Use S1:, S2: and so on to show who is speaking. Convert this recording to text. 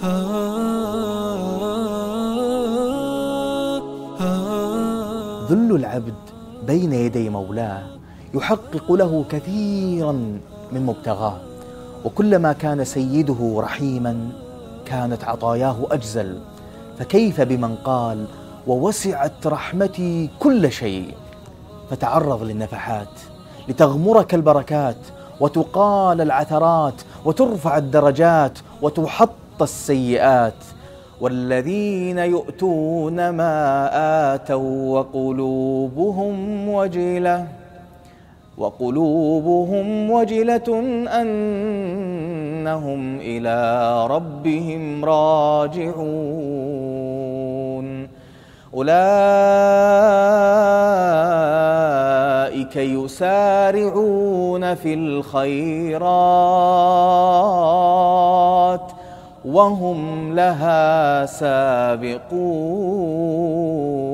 S1: ذل العبد بين يدي مولاه يحقق له كثيرا من مبتغاه، وكلما كان سيده رحيما كانت عطاياه أجزل. فكيف بمن قال ووسعت رحمتي كل شيء؟ فتعرض للنفحات لتغمرك البركات، وتقال العثرات، وترفع الدرجات، وتحط السيئات. والذين يؤتون ما آتوا وقلوبهم وجلة أنهم إلى ربهم راجعون. أولئك يسارعون في الخيرات وهم لها سابقون.